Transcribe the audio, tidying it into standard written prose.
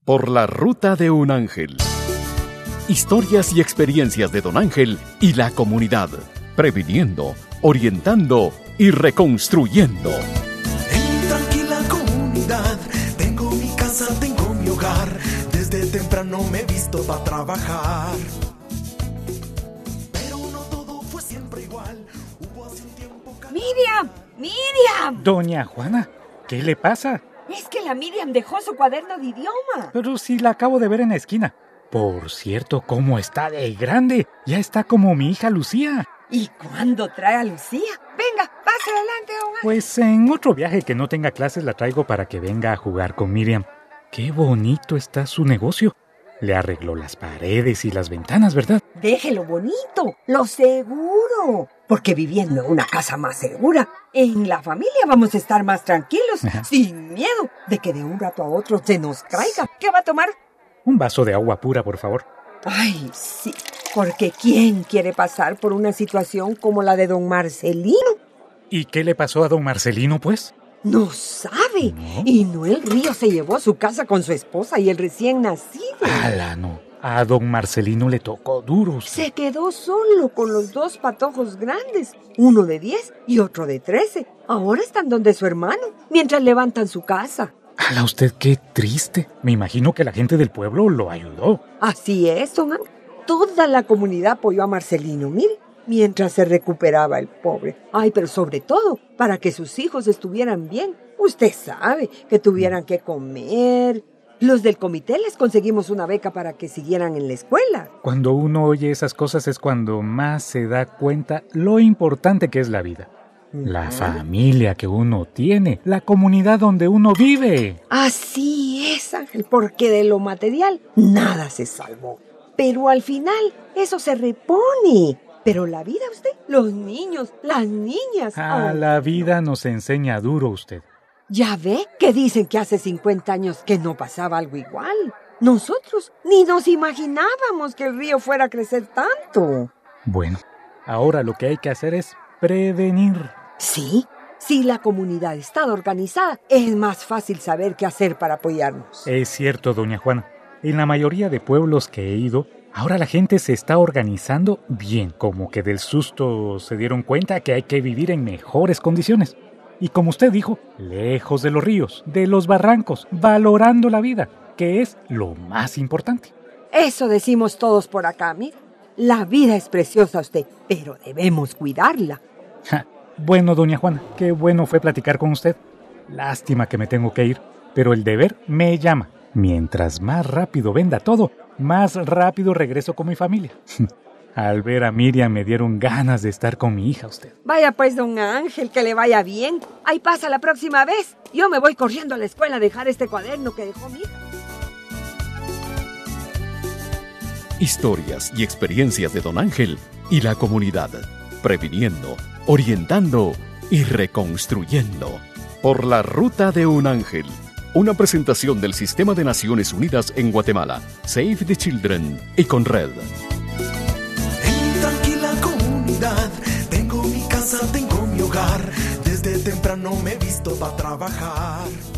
Por la ruta de un ángel. Historias y experiencias de Don Ángel y la comunidad, previniendo, orientando y reconstruyendo. En tranquila comunidad, tengo mi casa, tengo mi hogar. Desde temprano me he visto para trabajar. Pero no todo fue siempre igual. Hubo hace un tiempo... ¡Miriam! ¡Miriam! Doña Juana, ¿qué le pasa? Es que la Miriam dejó su cuaderno de idioma. Pero si la acabo de ver en la esquina. Por cierto, ¿cómo está de grande? Ya está como mi hija Lucía. ¿Y cuándo trae a Lucía? Venga, pase adelante, don Ángel. Pues en otro viaje que no tenga clases la traigo para que venga a jugar con Miriam. Qué bonito está su negocio. Le arregló las paredes y las ventanas, ¿verdad? Déjelo bonito, lo seguro. Porque viviendo en una casa más segura, en la familia vamos a estar más tranquilos, sin miedo de que de un rato a otro se nos caiga. ¿Qué va a tomar? Un vaso de agua pura, por favor. Ay, sí, porque ¿quién quiere pasar por una situación como la de don Marcelino? ¿Y qué le pasó a don Marcelino, pues? No sabe. ¿No? Y Noel Río se llevó a su casa con su esposa y el recién nacido. ¡Hala, no! A don Marcelino le tocó duro. Se quedó solo con los dos patojos grandes, uno de 10 y otro de 13. Ahora están donde su hermano, mientras levantan su casa. ¡Hala, usted qué triste! Me imagino que la gente del pueblo lo ayudó. Así es, don Ángel. Toda la comunidad apoyó a Marcelino, mire, mientras se recuperaba el pobre. Ay, pero sobre todo, para que sus hijos estuvieran bien. Usted sabe que tuvieran que comer. Los del comité les conseguimos una beca para que siguieran en la escuela. Cuando uno oye esas cosas es cuando más se da cuenta lo importante que es la vida. La familia que uno tiene, la comunidad donde uno vive. Así es, Ángel, porque de lo material nada se salvó. Pero al final eso se repone. Pero la vida, usted, los niños, las niñas... A la vida nos enseña duro usted. Ya ve que dicen que hace 50 años que no pasaba algo igual. Nosotros ni nos imaginábamos que el río fuera a crecer tanto. Bueno, ahora lo que hay que hacer es prevenir. Sí, si la comunidad está organizada, es más fácil saber qué hacer para apoyarnos. Es cierto, doña Juana. En la mayoría de pueblos que he ido, ahora la gente se está organizando bien, como que del susto se dieron cuenta que hay que vivir en mejores condiciones. Y como usted dijo, lejos de los ríos, de los barrancos, valorando la vida, que es lo más importante. Eso decimos todos por acá, mira. La vida es preciosa, usted, pero debemos cuidarla. Bueno, doña Juana, qué bueno fue platicar con usted. Lástima que me tengo que ir, pero el deber me llama. Mientras más rápido venda todo, más rápido regreso con mi familia. Al ver a Miriam me dieron ganas de estar con mi hija, usted. Vaya pues, don Ángel, que le vaya bien. Ahí pasa la próxima vez. Yo me voy corriendo a la escuela a dejar este cuaderno que dejó mi hija. Historias y experiencias de Don Ángel y la comunidad, previniendo, orientando y reconstruyendo. Por la ruta de un ángel. Una presentación del Sistema de Naciones Unidas en Guatemala, Save the Children y Conred. En tranquila comunidad, tengo mi casa, tengo mi hogar. Desde temprano me he visto para trabajar.